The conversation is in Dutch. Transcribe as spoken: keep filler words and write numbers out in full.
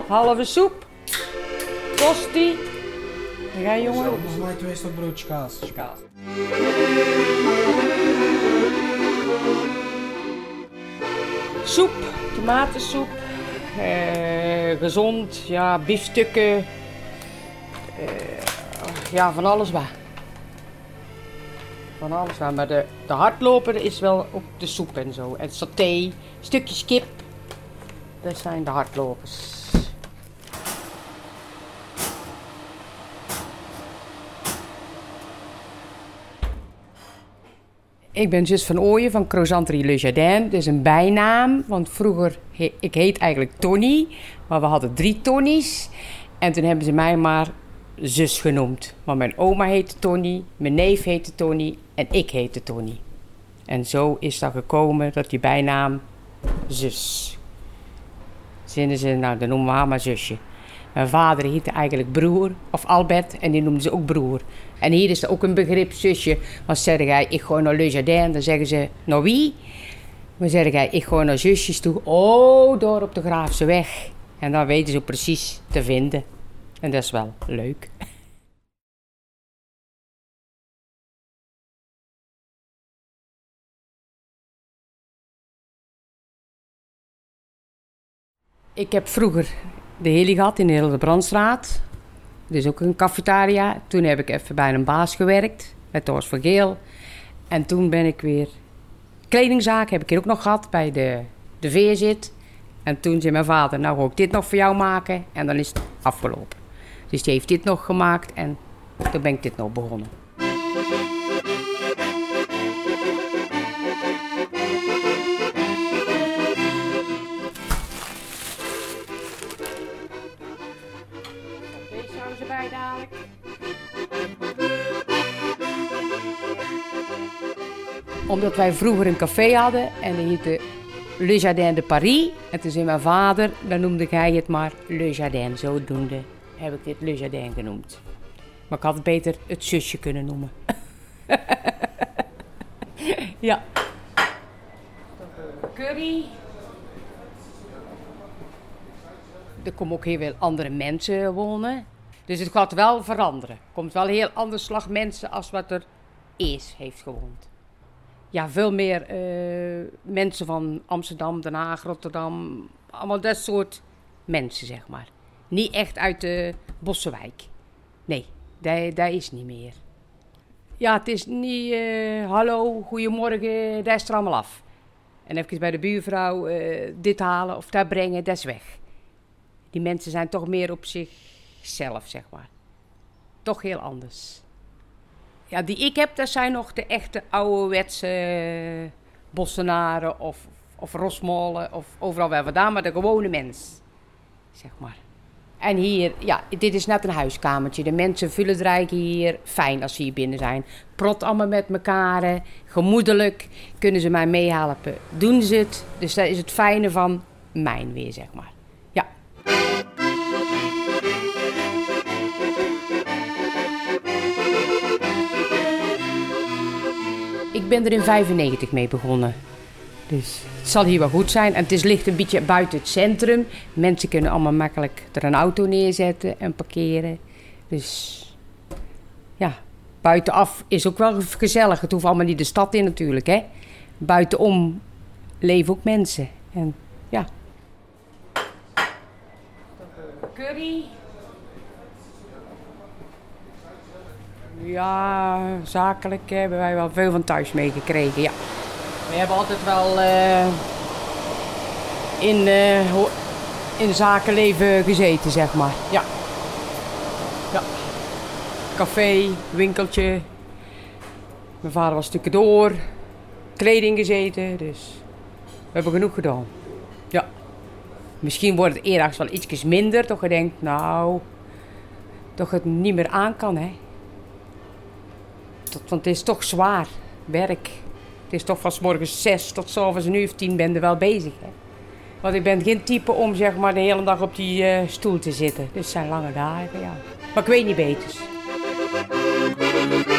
halve soep, tosti. En jij, jongen? Zo, volgens mij twee stuk broodje kaas. Kaas. Soep, tomatensoep, eh, gezond, ja, biefstukken, eh, ja, van alles waar. Van alles waar, maar de, de hardloper is wel ook de soep en zo. En saté, stukjes kip, dat zijn de hardlopers. Ik ben zus van Ooyen van Croissanterie Le Jardin. Dat is een bijnaam, want vroeger, he, ik heet eigenlijk Tony, maar we hadden drie Tonnies. En toen hebben ze mij maar zus genoemd. Want mijn oma heette Tony, mijn neef heette Tony en ik heette Tony. En zo is dat gekomen dat die bijnaam zus. Zinnen ze, nou dan noemen we haar maar zusje. Mijn vader heette eigenlijk broer, of Albert, en die noemden ze ook broer. En hier is er ook een begrip zusje. Want zeg jij, ik ga naar Le Jardin, dan zeggen ze, nou wie? Dan zeg jij, ik ga naar zusjes toe. Oh, door op de Graafse weg. En dan weten ze precies te vinden. En dat is wel leuk. Ik heb vroeger de heli gehad in de Hildebrandstraat. Dat is ook een cafetaria. Toen heb ik even bij een baas gewerkt, met Thomas van Geel. En toen ben ik weer... Kledingzaak heb ik hier ook nog gehad, bij de, de Veerzit. En toen zei mijn vader, nou ga ik dit nog voor jou maken. En dan is het afgelopen. Dus die heeft dit nog gemaakt en toen ben ik dit nog begonnen. Deze houden ze bij dadelijk. Omdat wij vroeger een café hadden en die heette Le Jardin de Paris. En toen zei mijn vader, dan noemde hij het maar Le Jardin. Zodoende heb ik dit Le Jardin genoemd. Maar ik had het beter het zusje kunnen noemen. Ja. Curry. Er komen ook heel veel andere mensen wonen. Dus het gaat wel veranderen. Er komt wel een heel ander slag mensen als wat er eerst heeft gewoond. Ja, veel meer uh, mensen van Amsterdam, Den Haag, Rotterdam. Allemaal dat soort mensen, zeg maar. Niet echt uit de Bossenwijk. Nee, dat, dat is niet meer. Ja, het is niet uh, hallo, goedemorgen, dat is er allemaal af. En even bij de buurvrouw uh, dit halen of dat brengen, dat is weg. Die mensen zijn toch meer op zichzelf, zeg maar. Toch heel anders. Ja, die ik heb, dat zijn nog de echte ouderwetse Bossenaren of, of Rosmolen of overal wel vandaan, maar de gewone mens, zeg maar. En hier, ja, dit is net een huiskamertje. De mensen vullen het rijk hier fijn als ze hier binnen zijn. Prot allemaal met elkaar, gemoedelijk, kunnen ze mij meehelpen, doen ze het. Dus dat is het fijne van mijn weer, zeg maar. Ja. Ik ben er in vijfennegentig mee begonnen. Dus het zal hier wel goed zijn. En het is, ligt een beetje buiten het centrum. Mensen kunnen allemaal makkelijk er een auto neerzetten en parkeren. Dus ja, buitenaf is ook wel gezellig. Het hoeft allemaal niet de stad in natuurlijk, hè. Buitenom leven ook mensen. En ja. Curry. Ja, zakelijk hebben wij wel veel van thuis meegekregen, ja. We hebben altijd wel uh, in, uh, in zakenleven gezeten, zeg maar. Ja. Ja. Café, winkeltje. Mijn vader was stukken door. Kleding gezeten, dus we hebben genoeg gedaan. Ja. Misschien wordt het eerder wel ietsjes minder, toch je denkt, nou, toch het niet meer aan kan, hè. Want het is toch zwaar werk. Het is toch van 's morgens zes tot 's avonds een uur of tien ben je wel bezig. Hè? Want ik ben geen type om zeg maar de hele dag op die uh, stoel te zitten. Dus het zijn lange dagen, ja. Maar ik weet niet beters.